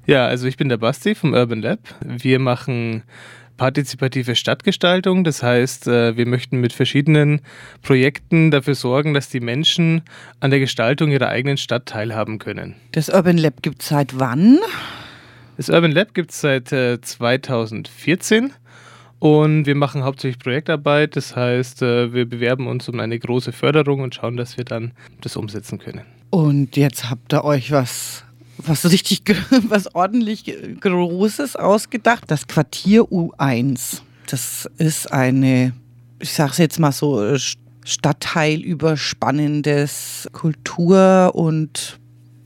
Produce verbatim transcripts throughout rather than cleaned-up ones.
Ja, also ich bin der Basti vom Urban Lab. Wir machen partizipative Stadtgestaltung. Das heißt, wir möchten mit verschiedenen Projekten dafür sorgen, dass die Menschen an der Gestaltung ihrer eigenen Stadt teilhaben können. Das Urban Lab gibt es seit wann? Das Urban Lab gibt es seit zweitausendvierzehn und wir machen hauptsächlich Projektarbeit. Das heißt, wir bewerben uns um eine große Förderung und schauen, dass wir dann das umsetzen können. Und jetzt habt ihr euch was... Was richtig, was ordentlich Großes ausgedacht. Das Quartier U eins. Das ist eine, ich sag's jetzt mal so, stadtteilüberspannendes Kultur- und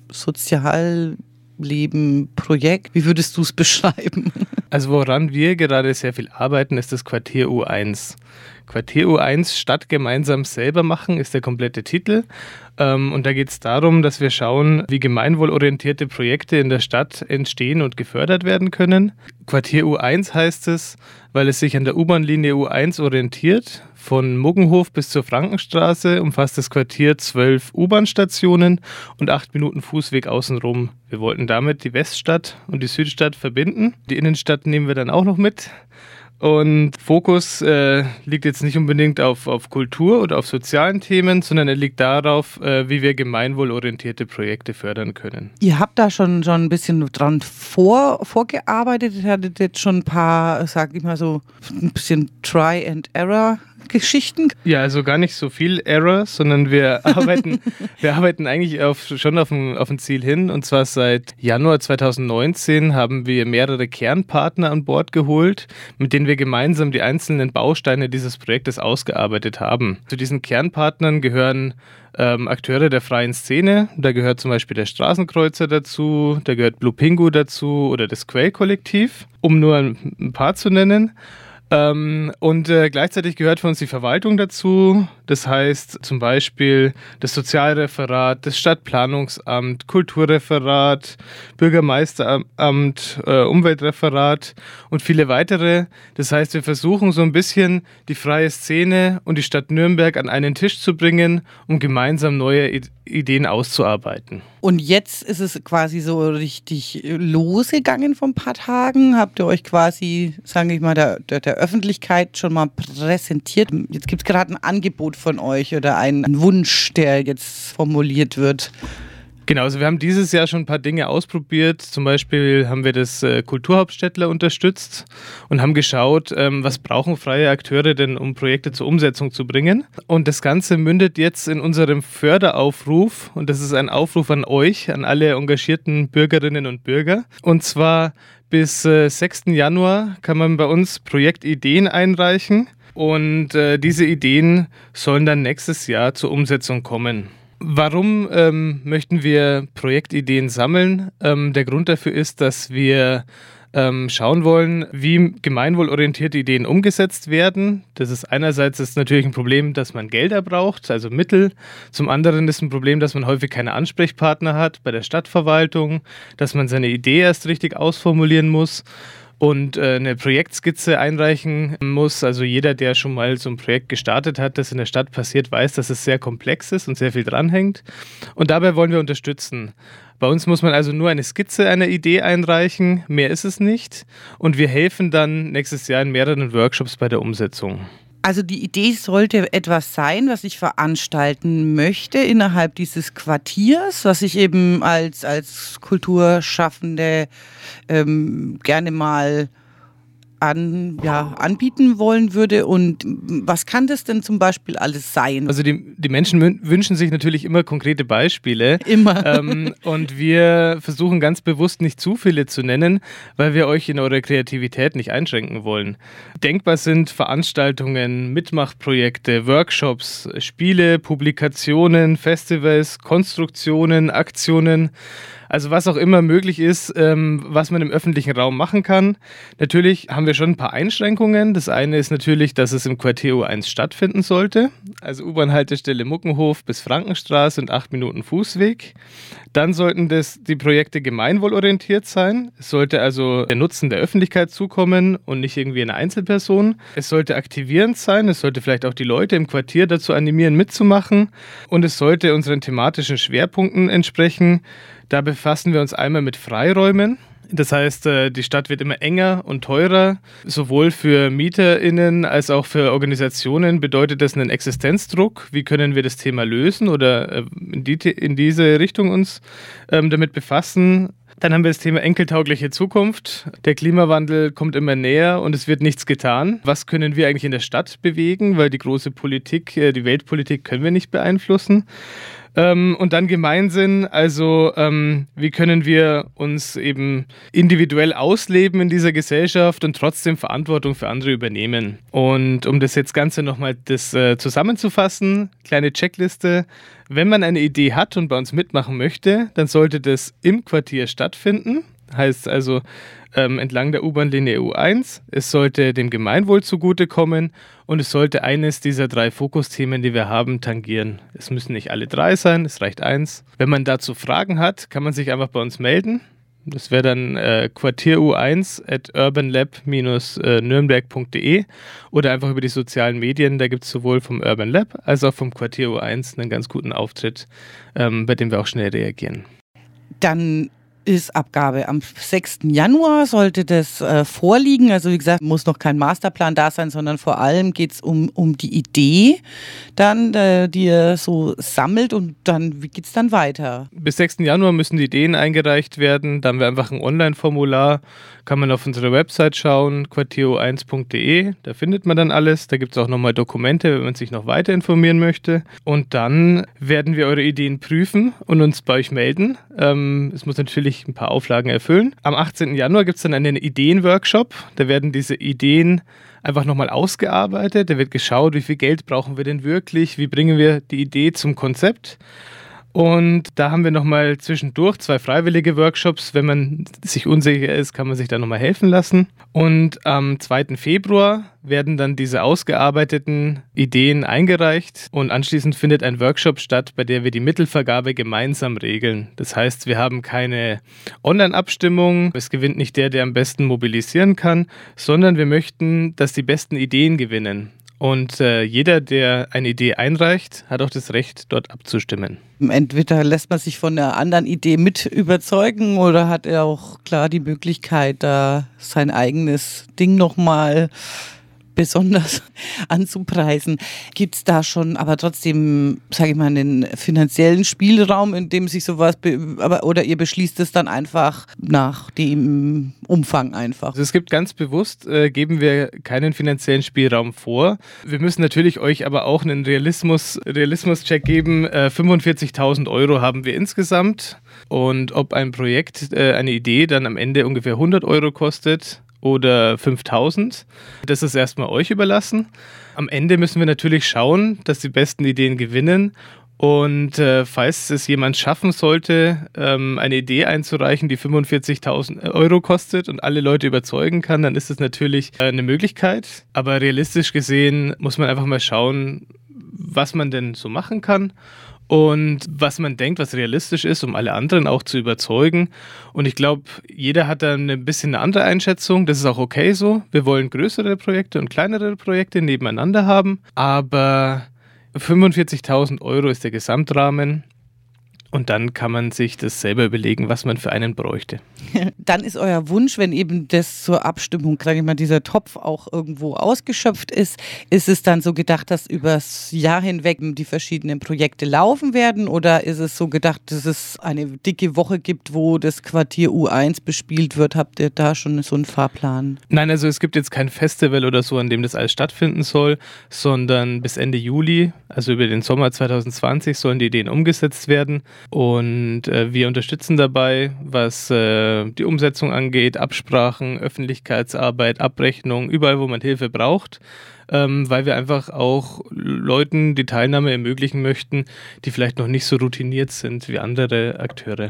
Sozialleben-Projekt. Wie würdest du es beschreiben? Also woran wir gerade sehr viel arbeiten, ist das Quartier U eins. Quartier U eins Stadt gemeinsam selber machen ist der komplette Titel. Und da geht es darum, dass wir schauen, wie gemeinwohlorientierte Projekte in der Stadt entstehen und gefördert werden können. Quartier U eins heißt es, weil es sich an der U-Bahn-Linie U eins orientiert. Von Muggenhof bis zur Frankenstraße umfasst das Quartier zwölf U-Bahn-Stationen und acht Minuten Fußweg außenrum. Wir wollten damit die Weststadt und die Südstadt verbinden. Die Innenstadt nehmen wir dann auch noch mit. Und Fokus äh, liegt jetzt nicht unbedingt auf, auf Kultur oder auf sozialen Themen, sondern er liegt darauf, äh, wie wir gemeinwohlorientierte Projekte fördern können. Ihr habt da schon, schon ein bisschen dran vor, vorgearbeitet. Ihr hattet jetzt schon ein paar, sag ich mal so, ein bisschen Try and Error Geschichten? Ja, also gar nicht so viel Error, sondern wir arbeiten, wir arbeiten eigentlich auf, schon auf ein, auf ein Ziel hin. Und zwar seit Januar zweitausendneunzehn haben wir mehrere Kernpartner an Bord geholt, mit denen wir gemeinsam die einzelnen Bausteine dieses Projektes ausgearbeitet haben. Zu diesen Kernpartnern gehören ähm, Akteure der freien Szene. Da gehört zum Beispiel der Straßenkreuzer dazu, da gehört Blue Pingu dazu oder das Quell-Kollektiv, um nur ein paar zu nennen. Ähm, und äh, gleichzeitig gehört für uns die Verwaltung dazu, das heißt zum Beispiel das Sozialreferat, das Stadtplanungsamt, Kulturreferat, Bürgermeisteramt, äh, Umweltreferat und viele weitere. Das heißt, wir versuchen so ein bisschen die freie Szene und die Stadt Nürnberg an einen Tisch zu bringen, um gemeinsam neue I- Ideen auszuarbeiten. Und jetzt ist es quasi so richtig losgegangen vor ein paar Tagen. Habt ihr euch quasi, sage ich mal, der, der, der Öffentlichkeit schon mal präsentiert? Jetzt gibt es gerade ein Angebot von euch oder einen Wunsch, der jetzt formuliert wird. Genau, also wir haben dieses Jahr schon ein paar Dinge ausprobiert. Zum Beispiel haben wir das äh, Kulturhauptstädtler unterstützt und haben geschaut, ähm, was brauchen freie Akteure denn, um Projekte zur Umsetzung zu bringen. Und das Ganze mündet jetzt in unserem Förderaufruf. Und das ist ein Aufruf an euch, an alle engagierten Bürgerinnen und Bürger. Und zwar bis äh, sechsten Januar kann man bei uns Projektideen einreichen. Und äh, diese Ideen sollen dann nächstes Jahr zur Umsetzung kommen. Warum ähm, möchten wir Projektideen sammeln? Ähm, der Grund dafür ist, dass wir ähm, schauen wollen, wie gemeinwohlorientierte Ideen umgesetzt werden. Das ist einerseits ist natürlich ein Problem, dass man Gelder braucht, also Mittel. Zum anderen ist ein Problem, dass man häufig keine Ansprechpartner hat bei der Stadtverwaltung, dass man seine Idee erst richtig ausformulieren muss und äh, eine Projektskizze einreichen muss. Also jeder, der schon mal so ein Projekt gestartet hat, das in der Stadt passiert, weiß, dass es sehr komplex ist und sehr viel dranhängt. Und dabei wollen wir unterstützen. Bei uns muss man also nur eine Skizze einer Idee einreichen, mehr ist es nicht. Und wir helfen dann nächstes Jahr in mehreren Workshops bei der Umsetzung. Also die Idee sollte etwas sein, was ich veranstalten möchte innerhalb dieses Quartiers, was ich eben als, als Kulturschaffende ähm, gerne mal an, ja, anbieten wollen würde. Und was kann das denn zum Beispiel alles sein? Also die, die Menschen mün- wünschen sich natürlich immer konkrete Beispiele. Immer. Ähm, und wir versuchen ganz bewusst nicht zu viele zu nennen, weil wir euch in eurer Kreativität nicht einschränken wollen. Denkbar sind Veranstaltungen, Mitmachprojekte, Workshops, Spiele, Publikationen, Festivals, Konstruktionen, Aktionen. Also was auch immer möglich ist, ähm, was man im öffentlichen Raum machen kann. Natürlich haben wir schon ein paar Einschränkungen. Das eine ist natürlich, dass es im Quartier U eins stattfinden sollte. Also U-Bahn-Haltestelle Muckenhof bis Frankenstraße und acht Minuten Fußweg. Dann sollten das, die Projekte gemeinwohlorientiert sein. Es sollte also der Nutzen der Öffentlichkeit zukommen und nicht irgendwie eine Einzelperson. Es sollte aktivierend sein. Es sollte vielleicht auch die Leute im Quartier dazu animieren, mitzumachen. Und es sollte unseren thematischen Schwerpunkten entsprechen. Da befassen wir uns einmal mit Freiräumen. Das heißt, die Stadt wird immer enger und teurer. Sowohl für MieterInnen als auch für Organisationen bedeutet das einen Existenzdruck. Wie können wir das Thema lösen oder in, die, in diese Richtung uns ähm, damit befassen? Dann haben wir das Thema enkeltaugliche Zukunft. Der Klimawandel kommt immer näher und es wird nichts getan. Was können wir eigentlich in der Stadt bewegen? Weil die große Politik, die Weltpolitik können wir nicht beeinflussen. Und dann Gemeinsinn, also ähm, wie können wir uns eben individuell ausleben in dieser Gesellschaft und trotzdem Verantwortung für andere übernehmen. Und um das jetzt Ganze nochmal das, äh, zusammenzufassen, kleine Checkliste. Wenn man eine Idee hat und bei uns mitmachen möchte, dann sollte das im Quartier stattfinden. Heißt also ähm, entlang der U-Bahn-Linie U eins. Es sollte dem Gemeinwohl zugutekommen und es sollte eines dieser drei Fokusthemen, die wir haben, tangieren. Es müssen nicht alle drei sein, es reicht eins. Wenn man dazu Fragen hat, kann man sich einfach bei uns melden. Das wäre dann äh, quartier u eins at urbanlab dash nürnberg punkt de oder einfach über die sozialen Medien. Da gibt es sowohl vom Urban Lab als auch vom Quartier U eins einen ganz guten Auftritt, ähm, bei dem wir auch schnell reagieren. Dann ist Abgabe. Am sechsten Januar sollte das äh, vorliegen. Also wie gesagt, muss noch kein Masterplan da sein, sondern vor allem geht es um, um die Idee, dann, äh, die ihr so sammelt und dann, wie geht es dann weiter? Bis sechsten Januar müssen die Ideen eingereicht werden. Da haben wir einfach ein Online-Formular. Kann man auf unsere Website schauen, quartier u eins punkt de. Da findet man dann alles. Da gibt es auch nochmal Dokumente, wenn man sich noch weiter informieren möchte. Und dann werden wir eure Ideen prüfen und uns bei euch melden. Ähm, es muss natürlich ein paar Auflagen erfüllen. Am achtzehnten Januar gibt es dann einen Ideenworkshop. Da werden diese Ideen einfach nochmal ausgearbeitet. Da wird geschaut, wie viel Geld brauchen wir denn wirklich, wie bringen wir die Idee zum Konzept. Und da haben wir nochmal zwischendurch zwei freiwillige Workshops. Wenn man sich unsicher ist, kann man sich da nochmal helfen lassen. Und am zweiten Februar werden dann diese ausgearbeiteten Ideen eingereicht und anschließend findet ein Workshop statt, bei der wir die Mittelvergabe gemeinsam regeln. Das heißt, wir haben keine Online-Abstimmung, es gewinnt nicht der, der am besten mobilisieren kann, sondern wir möchten, dass die besten Ideen gewinnen. Und äh, jeder, der eine Idee einreicht, hat auch das Recht, dort abzustimmen. Entweder lässt man sich von einer anderen Idee mit überzeugen oder hat er auch klar die Möglichkeit, da sein eigenes Ding nochmal besonders anzupreisen. Gibt es da schon aber trotzdem, sage ich mal, einen finanziellen Spielraum, in dem sich sowas, be- aber, oder ihr beschließt es dann einfach nach dem Umfang einfach? Also es gibt ganz bewusst, äh, geben wir keinen finanziellen Spielraum vor. Wir müssen natürlich euch aber auch einen Realismus, Realismus-Check geben. Äh, fünfundvierzigtausend Euro haben wir insgesamt und ob ein Projekt, äh, eine Idee dann am Ende ungefähr hundert Euro kostet oder fünftausend. Das ist erstmal euch überlassen. Am Ende müssen wir natürlich schauen, dass die besten Ideen gewinnen. Und äh, falls es jemand schaffen sollte, ähm, eine Idee einzureichen, die fünfundvierzigtausend Euro kostet und alle Leute überzeugen kann, dann ist das natürlich äh, eine Möglichkeit. Aber realistisch gesehen muss man einfach mal schauen, was man denn so machen kann. Und was man denkt, was realistisch ist, um alle anderen auch zu überzeugen. Und ich glaube, jeder hat dann ein bisschen eine andere Einschätzung. Das ist auch okay so. Wir wollen größere Projekte und kleinere Projekte nebeneinander haben. Aber fünfundvierzigtausend Euro ist der Gesamtrahmen. Und dann kann man sich das selber überlegen, was man für einen bräuchte. Dann ist euer Wunsch, wenn eben das zur Abstimmung, sage ich mal, dieser Topf auch irgendwo ausgeschöpft ist, ist es dann so gedacht, dass übers Jahr hinweg die verschiedenen Projekte laufen werden? Oder ist es so gedacht, dass es eine dicke Woche gibt, wo das Quartier U eins bespielt wird? Habt ihr da schon so einen Fahrplan? Nein, also es gibt jetzt kein Festival oder so, an dem das alles stattfinden soll, sondern bis Ende Juli, also über den Sommer zwanzig zwanzig, sollen die Ideen umgesetzt werden. Und äh, wir unterstützen dabei, was äh, die Umsetzung angeht, Absprachen, Öffentlichkeitsarbeit, Abrechnung, überall, wo man Hilfe braucht, ähm, weil wir einfach auch Leuten die Teilnahme ermöglichen möchten, die vielleicht noch nicht so routiniert sind wie andere Akteure.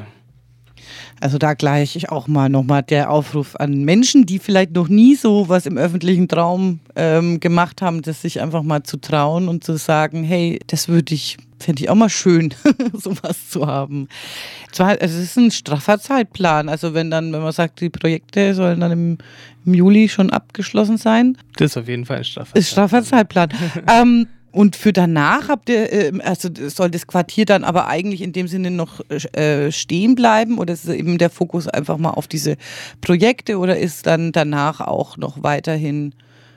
Also da gleich auch mal nochmal der Aufruf an Menschen, die vielleicht noch nie so was im öffentlichen Raum ähm, gemacht haben, das sich einfach mal zu trauen und zu sagen, hey, das würde ich, fände ich auch mal schön, sowas zu haben. Zwar, also es ist ein straffer Zeitplan, also wenn dann, wenn man sagt, die Projekte sollen dann im, im Juli schon abgeschlossen sein. Das ist auf jeden Fall ein straffer Ist straffer Zeitplan. ähm, Und für danach habt ihr, also soll das Quartier dann aber eigentlich in dem Sinne noch stehen bleiben oder ist eben der Fokus einfach mal auf diese Projekte oder ist dann danach auch noch weiterhin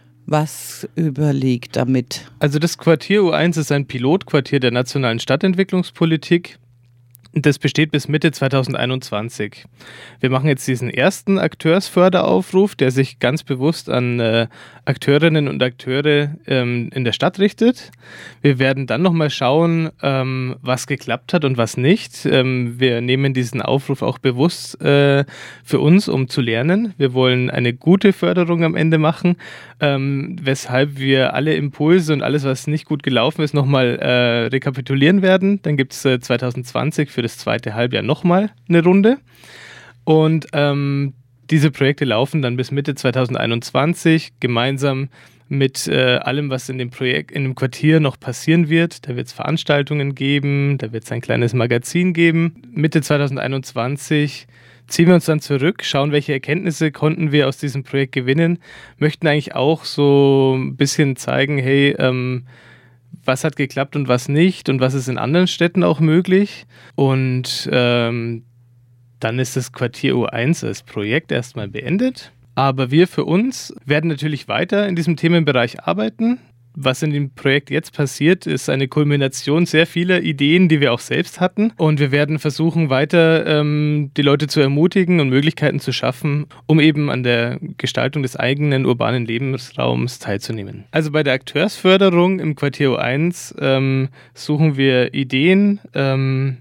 was überlegt damit? Also das Quartier U eins ist ein Pilotquartier der nationalen Stadtentwicklungspolitik. Das besteht bis Mitte zweitausendeinundzwanzig. Wir machen jetzt diesen ersten Akteursförderaufruf, der sich ganz bewusst an äh, Akteurinnen und Akteure ähm, in der Stadt richtet. Wir werden dann nochmal schauen, ähm, was geklappt hat und was nicht. Ähm, wir nehmen diesen Aufruf auch bewusst äh, für uns, um zu lernen. Wir wollen eine gute Förderung am Ende machen, ähm, weshalb wir alle Impulse und alles, was nicht gut gelaufen ist, nochmal äh, rekapitulieren werden. Dann gibt es äh, zweitausendzwanzig für das zweite Halbjahr nochmal eine Runde. Und ähm, diese Projekte laufen dann bis Mitte zweitausendeinundzwanzig gemeinsam mit äh, allem, was in dem Projekt, in dem Quartier noch passieren wird. Da wird es Veranstaltungen geben, da wird es ein kleines Magazin geben. Mitte zweitausendeinundzwanzig ziehen wir uns dann zurück, schauen, welche Erkenntnisse konnten wir aus diesem Projekt gewinnen, möchten eigentlich auch so ein bisschen zeigen, hey, ähm, was hat geklappt und was nicht und was ist in anderen Städten auch möglich. Und ähm, dann ist das Quartier U eins als Projekt erstmal beendet. Aber wir für uns werden natürlich weiter in diesem Themenbereich arbeiten. Was in dem Projekt jetzt passiert, ist eine Kulmination sehr vieler Ideen, die wir auch selbst hatten. Und wir werden versuchen, weiter ähm, die Leute zu ermutigen und Möglichkeiten zu schaffen, um eben an der Gestaltung des eigenen urbanen Lebensraums teilzunehmen. Also bei der Akteursförderung im Quartier U eins ähm, suchen wir Ideen ähm,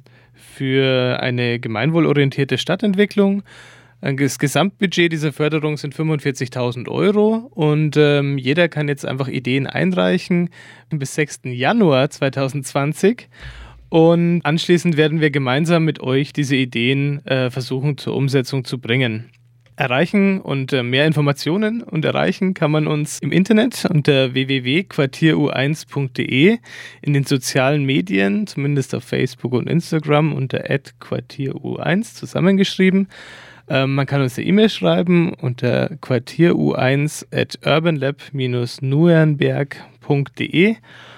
für eine gemeinwohlorientierte Stadtentwicklung. Das Gesamtbudget dieser Förderung sind fünfundvierzigtausend Euro und ähm, jeder kann jetzt einfach Ideen einreichen bis sechsten Januar zweitausendzwanzig und anschließend werden wir gemeinsam mit euch diese Ideen äh, versuchen zur Umsetzung zu bringen. Erreichen und äh, mehr Informationen und erreichen kann man uns im Internet unter w w w punkt quartier u eins punkt d e, in den sozialen Medien, zumindest auf Facebook und Instagram unter at quartier u eins zusammengeschrieben. Ähm, man kann uns eine E-Mail schreiben unter quartier u eins at urbanlab dash nuernberg punkt d e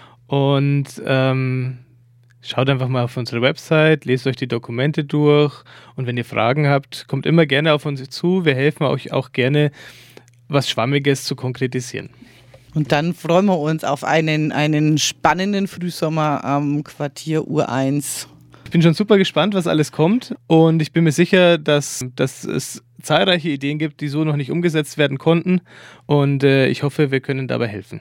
und ähm, schaut einfach mal auf unsere Website, lest euch die Dokumente durch und wenn ihr Fragen habt, kommt immer gerne auf uns zu. Wir helfen euch auch gerne, was Schwammiges zu konkretisieren. Und dann freuen wir uns auf einen, einen spannenden Frühsommer am Quartier U eins. Ich bin schon super gespannt, was alles kommt und ich bin mir sicher, dass, dass es zahlreiche Ideen gibt, die so noch nicht umgesetzt werden konnten und äh, ich hoffe, wir können dabei helfen.